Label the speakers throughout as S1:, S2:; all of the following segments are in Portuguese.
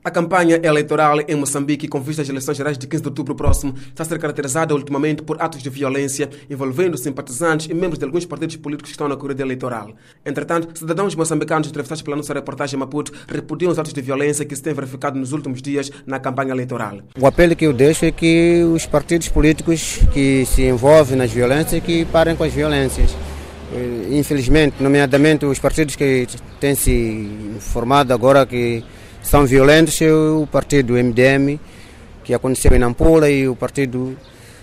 S1: A campanha eleitoral em Moçambique, com vista às eleições gerais de 15 de outubro próximo, está a ser caracterizada ultimamente por atos de violência envolvendo simpatizantes e membros de alguns partidos políticos que estão na corrida eleitoral. Entretanto, cidadãos moçambicanos entrevistados pela nossa reportagem em Maputo repudiam os atos de violência que se têm verificado nos últimos dias na campanha eleitoral.
S2: O apelo que eu deixo é que os partidos políticos que se envolvem nas violências que parem com as violências. Infelizmente, nomeadamente os partidos que têm se formado agora que são violentos, é o partido MDM, que aconteceu em Nampula, e o partido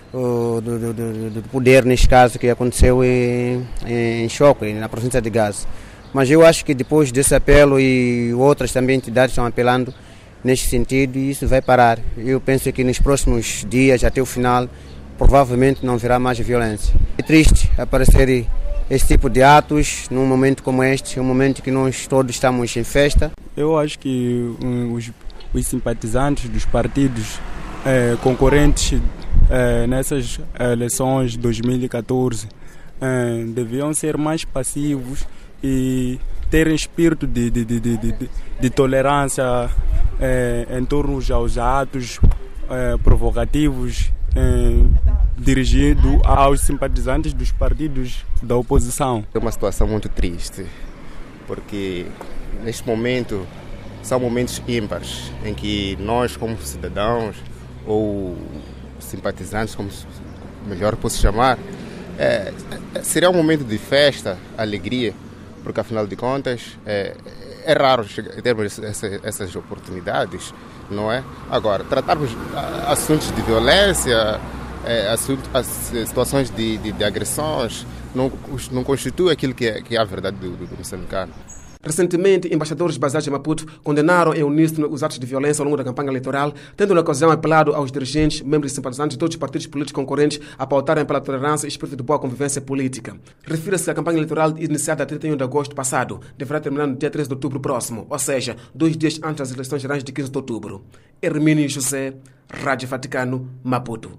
S2: do poder, neste caso, que aconteceu em Choque, na província de Gaza. Mas eu acho que depois desse apelo e outras também entidades estão apelando neste sentido, e isso vai parar. Eu penso que nos próximos dias, até o final, provavelmente não haverá mais violência. É triste aparecer esse tipo de atos num momento como este, um momento que nós todos estamos em festa.
S3: Eu acho que os simpatizantes dos partidos concorrentes nessas eleições de 2014 deviam ser mais passivos e terem espírito de tolerância em torno aos atos provocativos dirigido aos simpatizantes dos partidos da oposição.
S4: É uma situação muito triste, porque neste momento são momentos ímpares em que nós, como cidadãos ou simpatizantes, como melhor posso chamar, seria um momento de festa, alegria, porque afinal de contas é raro termos essas oportunidades, não é? Agora, tratarmos assuntos de violência, situações de agressões, não constitui aquilo que é a verdade do moçambicano.
S1: Recentemente, embaixadores baseados em Maputo condenaram em uníssono os atos de violência ao longo da campanha eleitoral, tendo na ocasião apelado aos dirigentes, membros e simpatizantes de todos os partidos políticos concorrentes a pautarem pela tolerância e espírito de boa convivência política. Refira-se que a campanha eleitoral, iniciada a 31 de agosto passado, deverá terminar no dia 13 de outubro próximo, ou seja, 2 dias antes das eleições gerais de 15 de outubro. Hermínio José, Rádio Vaticano, Maputo.